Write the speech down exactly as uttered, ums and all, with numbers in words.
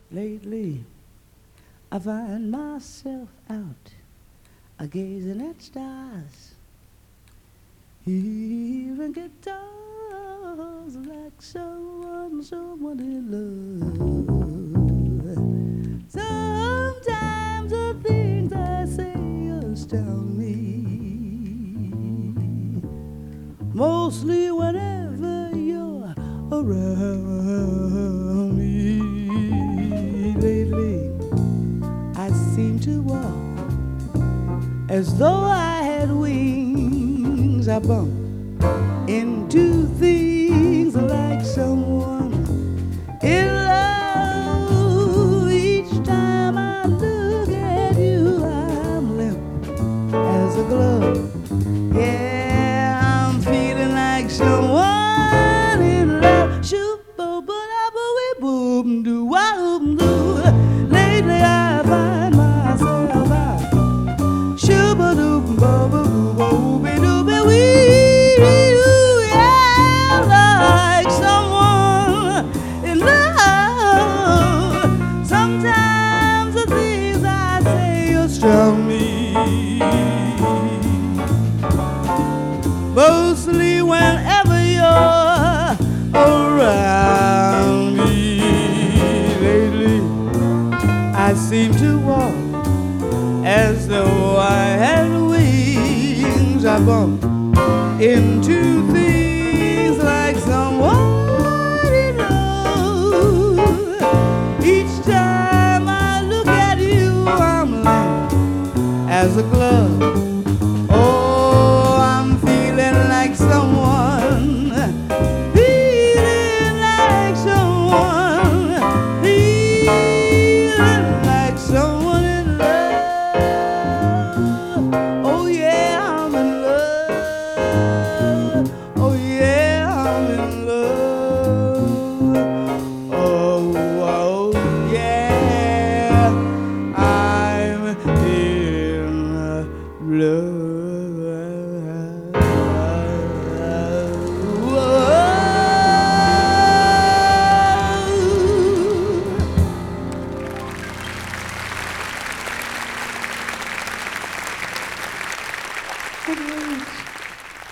Lately, I find myself out a gazing at stars, hearing guitars like someone, someone in love. Sometimes the things I say astound me, mostly whenever you're around me. Lately, I seem to walk as though I had wings. I bump into things like someone in love. Each time I look at you, I'm limp as a glove. Yeah, I'm feeling like someone in love. Shoop, bo, bo, da, bo, we, boom, do, wa, boom, do. Lately I find myself out. Shooba, doop, bo, bo, boo, bo, be, doo, be, wee, doo, yeah, like someone in love. Sometimes the things I say astound me, mostly whenever you're around me. Lately, I seem to walk as though I had wings. I bump into things like someone in love. Each time I look at you, I'm limp as a glove. Oh, I'm feeling like someone, feeling like someone, feeling like someone in love. Oh yeah, I'm in love.